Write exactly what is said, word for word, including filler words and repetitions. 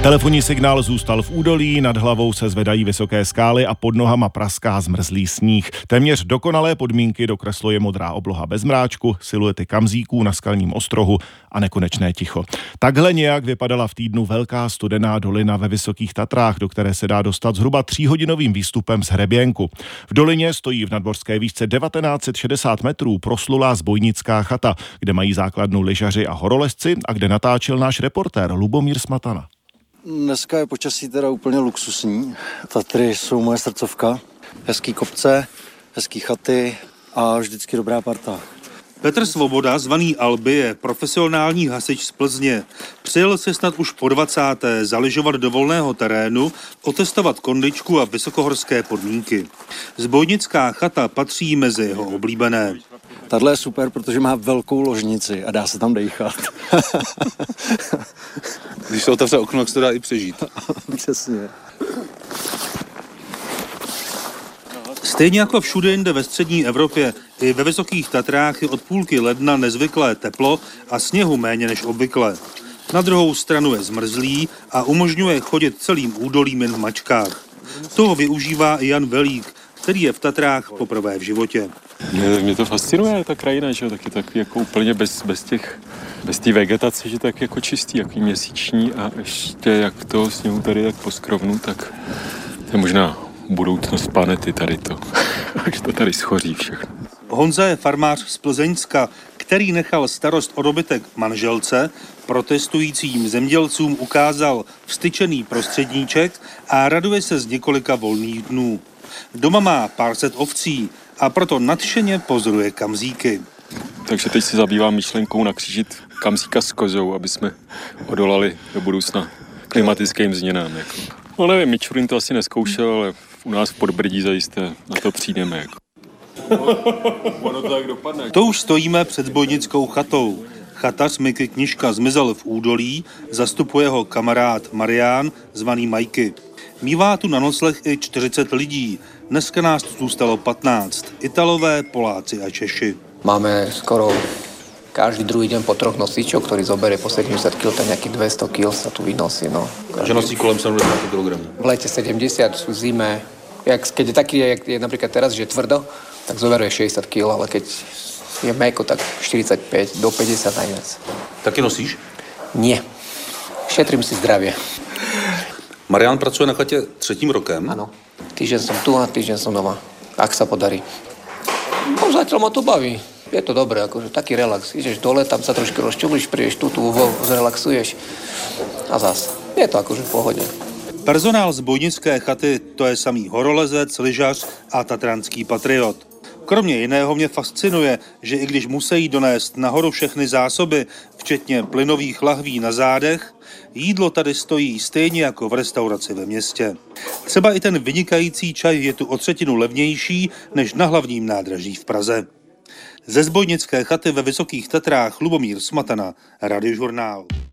Telefonní signál zůstal v údolí, nad hlavou se zvedají vysoké skály a pod nohama praská zmrzlý sníh. Téměř dokonalé podmínky dokresluje modrá obloha bez mráčku, siluety kamzíků na skalním ostrohu a nekonečné ticho. Takhle nějak vypadala v týdnu velká studená dolina ve Vysokých Tatrách, do které se dá dostat zhruba tříhodinovým výstupem z Hřeběnku. V dolině stojí v nadmořské výšce devatenáct set šedesát metrů proslulá Zbojnická chata, kde mají základnu lyžaři a horolezci a kde natáčel náš reportér Lubomír Smatana. Dneska je počasí teda úplně luxusní. Tatry jsou moje srdcovka. Hezký kopce, hezký chaty a vždycky dobrá parta. Petr Svoboda, zvaný Alby, je profesionální hasič z Plzně. Přijel se snad už po dvacáté zalyžovat do volného terénu, otestovat kondičku a vysokohorské podmínky. Zbojnická chata patří mezi jeho oblíbené. Tahle je super, protože má velkou ložnici a dá se tam dejchat. Když se otevře okno, tak se to dá i přežít. Přesně. Stejně jako všude jinde ve střední Evropě, i ve Vysokých Tatrách je od půlky ledna nezvyklé teplo a sněhu méně než obvykle. Na druhou stranu je zmrzlý a umožňuje chodit celým údolím jen v mačkách. Toho využívá i Jan Velík, který je v Tatrách poprvé v životě. Mě, mě to fascinuje, ta krajina, že jo, taky tak jako úplně bez, bez těch, bez té vegetace, že tak jako čistý, jako měsíční a ještě jak toho sněhu tady tak poskrovnu, tak to je možná budoucnost planety tady to, až to tady schoří všechno. Honza je farmář z Plzeňska, který nechal starost o dobytek manželce, protestujícím zemědělcům ukázal vstyčený prostředníček a raduje se z několika volných dnů. Doma má pár set ovcí a proto nadšeně pozoruje kamzíky. Takže teď se zabývám myšlenkou nakřížit kamzíka s kozou, aby jsme odolali do budoucna klimatickým změnám. Jako. No nevím, Mičurin to asi neskoušel, ale u nás v Podbrdí zajisté na to přijdeme. Jako. Ono to tak dopadne. To už stojíme před Zbojnickou chatou. Chatař Miky Knižka zmizel v údolí, zastupuje ho kamarád Marián, zvaný Majky. Mívá tu na nocleh i čtyřicet lidí. Dneska nás tu zůstalo patnáct. Italové, Poláci a Češi. Máme skoro každý druhý deň po troch nosičov, ktorý zoberie po sedemdesiat kilogramov, tak nejakých dvesto kilogramov sa tu vynosí. No. Že nosí kolem sedemdesiat kilogramov. V lete sedemdesiat, v zime. Jak, keď je taký, jak je napríklad teraz, že je tvrdo, tak zoberuje šesťdesiat kilogramov, ale keď je mäko, tak štyridsaťpäť do päťdesiat najviac. Taky nosíš? Nie. Šetrím si zdravie. Marián pracuje na chatě třetím rokem. Áno. Týždeň som tu a týždeň som doma. Ak sa podarí. No zatiaľ ma to baví. Je to dobré, akože taký relax. Ideš dole, tam sa trošku rozčulíš, prídeš tu, tu zrelaxuješ a zas. Je to akože v pohode. Personál Zbojnické chaty to je samý horolezec, lyžař a tatranský patriot. Kromě jiného mě fascinuje, že i když musí donést nahoru všechny zásoby, včetně plynových lahví na zádech, jídlo tady stojí stejně jako v restauraci ve městě. Třeba i ten vynikající čaj je tu o třetinu levnější než na hlavním nádraží v Praze. Ze Zbojnické chaty ve Vysokých Tatrách Lubomír Smatana, Radiožurnál.